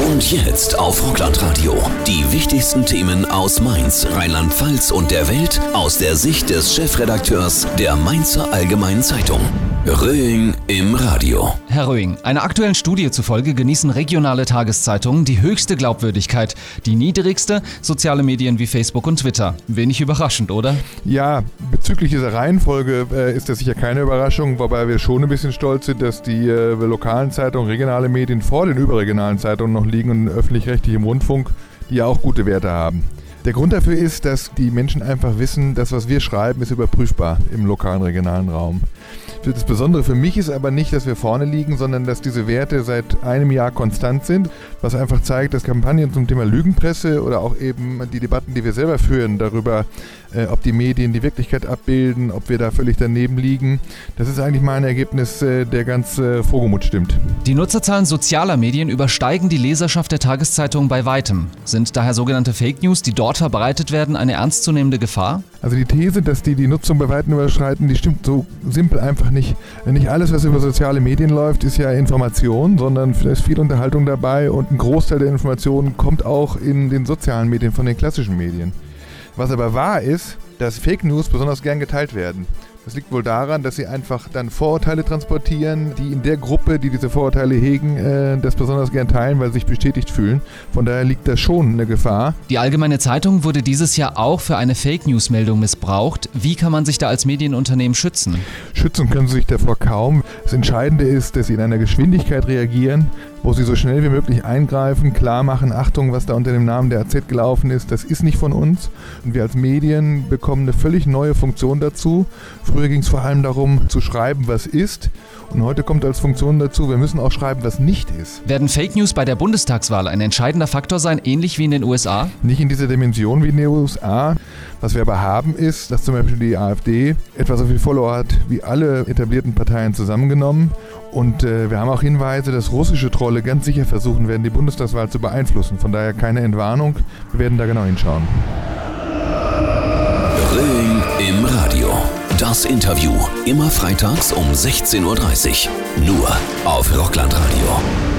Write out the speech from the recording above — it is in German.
Und jetzt auf Rockland Radio. Die wichtigsten Themen aus Mainz, Rheinland-Pfalz und der Welt aus der Sicht des Chefredakteurs der Mainzer Allgemeinen Zeitung. Röing im Radio. Herr Röing, einer aktuellen Studie zufolge genießen regionale Tageszeitungen die höchste Glaubwürdigkeit, die niedrigste soziale Medien wie Facebook und Twitter. Wenig überraschend, oder? Ja, bezüglich dieser Reihenfolge ist das sicher keine Überraschung, wobei wir schon ein bisschen stolz sind, dass die lokalen Zeitungen, regionale Medien vor den überregionalen Zeitungen noch liegen und öffentlich-rechtlichem Rundfunk, die ja auch gute Werte haben. Der Grund dafür ist, dass die Menschen einfach wissen, das, was wir schreiben, ist überprüfbar im lokalen, regionalen Raum. Das Besondere für mich ist aber nicht, dass wir vorne liegen, sondern dass diese Werte seit einem Jahr konstant sind, was einfach zeigt, dass Kampagnen zum Thema Lügenpresse oder auch eben die Debatten, die wir selber führen, darüber, ob die Medien die Wirklichkeit abbilden, ob wir da völlig daneben liegen, das ist eigentlich mal ein Ergebnis, der ganz frohgemut stimmt. Die Nutzerzahlen sozialer Medien übersteigen die Leserschaft der Tageszeitungen bei weitem. Sind daher sogenannte Fake News, die dort verbreitet werden, eine ernstzunehmende Gefahr? Also die These, dass die Nutzung bei weitem überschreiten, die stimmt so simpel einfach nicht. Nicht alles, was über soziale Medien läuft, ist ja Information, sondern da ist viel Unterhaltung dabei und ein Großteil der Informationen kommt auch in den sozialen Medien von den klassischen Medien. Was aber wahr ist, dass Fake News besonders gern geteilt werden. Das liegt wohl daran, dass sie einfach dann Vorurteile transportieren, die in der Gruppe, die diese Vorurteile hegen, das besonders gern teilen, weil sie sich bestätigt fühlen. Von daher liegt da schon eine Gefahr. Die Allgemeine Zeitung wurde dieses Jahr auch für eine Fake-News-Meldung missbraucht. Wie kann man sich da als Medienunternehmen schützen? Schützen können sie sich davor kaum. Das Entscheidende ist, dass sie in einer Geschwindigkeit reagieren, wo sie so schnell wie möglich eingreifen, klar machen, Achtung, was da unter dem Namen der AZ gelaufen ist, das ist nicht von uns. Und wir als Medien bekommen eine völlig neue Funktion dazu. Früher ging es vor allem darum, zu schreiben, was ist. Und heute kommt als Funktion dazu, wir müssen auch schreiben, was nicht ist. Werden Fake News bei der Bundestagswahl ein entscheidender Faktor sein, ähnlich wie in den USA? Nicht in dieser Dimension wie in den USA. Was wir aber haben ist, dass zum Beispiel die AfD etwa so viel Follower hat wie alle etablierten Parteien zusammengenommen. Und wir haben auch Hinweise, dass russische Trolle ganz sicher versuchen werden, die Bundestagswahl zu beeinflussen. Von daher keine Entwarnung. Wir werden da genau hinschauen. Röing im Radio. Das Interview. Immer freitags um 16:30 Uhr. Nur auf Rockland Radio.